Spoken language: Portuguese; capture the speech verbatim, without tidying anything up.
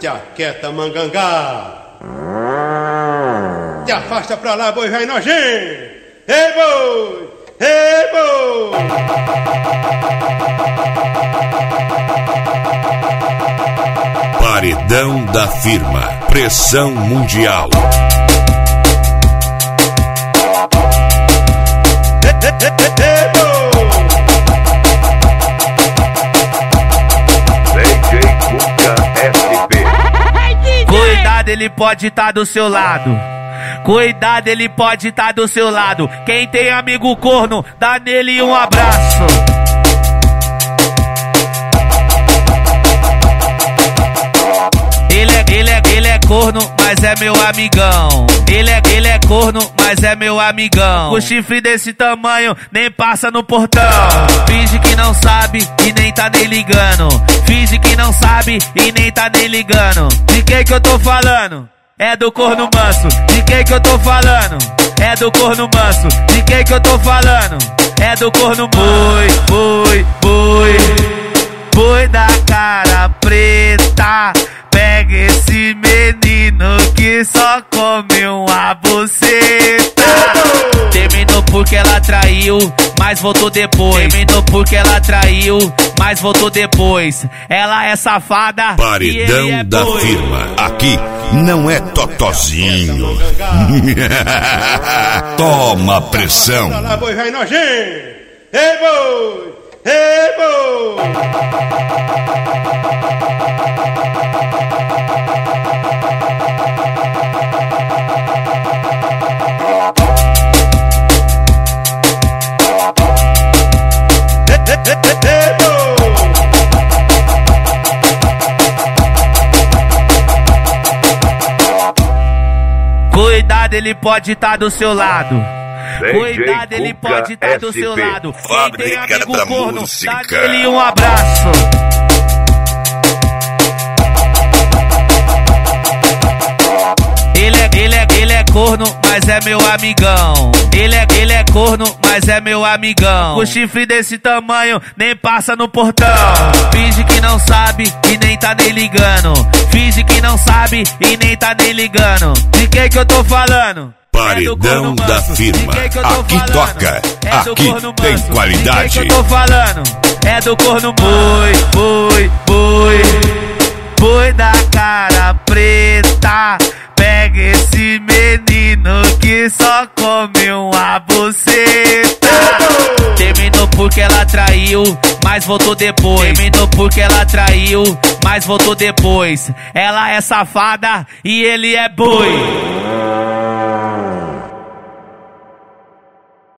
Te aquieta, mangangá. Te afasta pra lá, boi velho nojento. Ei, boi! Ei, boi! Paredão da Firma. Pressão mundial. Cuidado, ele pode estar do seu lado. Cuidado, ele pode estar do seu lado. Quem tem amigo corno, dá nele um abraço. Ele é, ele é, ele é corno, mas é meu amigão. Ele é, ele é corno, mas é meu amigão. O chifre desse tamanho nem passa no portão. Finge que não sabe e nem tá nem ligando. Finge que não sabe e nem tá nem ligando. De quem que eu tô falando? É do corno manso. De quem que eu tô falando? É do corno manso. De quem que eu tô falando? É do corno boi, boi, boi. Boi da cara preta. Pega esse menino que só come uma buceta. Terminou porque ela traiu, mas voltou depois. Terminou porque ela traiu, mas voltou depois. Ela é safada. Paredão e ele é da boi. Firma. Aqui não é totozinho. Toma pressão. Pra lá, boi velho nojento. Ei, boi! Ei, boi! Cuidado, ele pode estar do seu lado. Cuidado, ele pode estar do seu lado. Quem tem amigo corno, dá nele um abraço. Ele é, ele é, ele é corno, mas é meu amigão. Ele é, ele é corno, mas é meu amigão. O chifre desse tamanho nem passa no portão. Finge que não sabe e nem tá nem ligando. Finge que não sabe e nem tá nem ligando. De quem que eu tô falando? Paredão É da Firma. Aqui Aqui toca. É Aqui tem qualidade. De quem que eu tô falando? É do corno boi, boi, boi. Boi da cara preta. Pega esse menino que só come uma buceta. Terminou porque ela traiu, mas voltou depois. Terminou porque ela traiu, mas voltou depois. Ela é safada e ele é boi.